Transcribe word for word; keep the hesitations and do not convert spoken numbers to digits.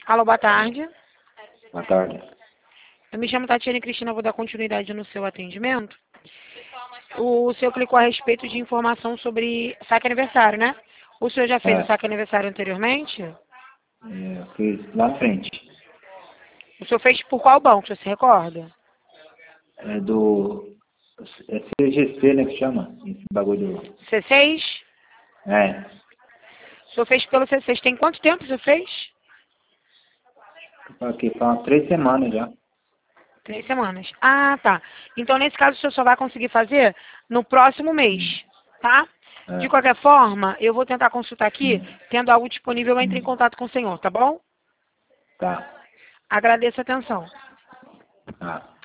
Alô, boa tarde. Boa tarde. Eu me chamo Tatiana Cristina, vou dar continuidade no seu atendimento. O senhor clicou a respeito de informação sobre saque aniversário, né? O senhor já fez É. o saque aniversário anteriormente? É, eu fiz lá na frente. O senhor fez por qual banco, você se recorda? É do... É C G C, né, que chama? Esse bagulho do... C seis? É. O senhor fez pelo C seis. Tem quanto tempo o senhor fez? Aqui, faz umas três semanas já. Três semanas. Ah, tá. Então, nesse caso, o senhor só vai conseguir fazer no próximo mês, tá? É. De qualquer forma, eu vou tentar consultar aqui. Hum. Tendo algo disponível, eu entro em Hum. contato com o senhor, tá bom? Tá. Agradeço a atenção. Tá.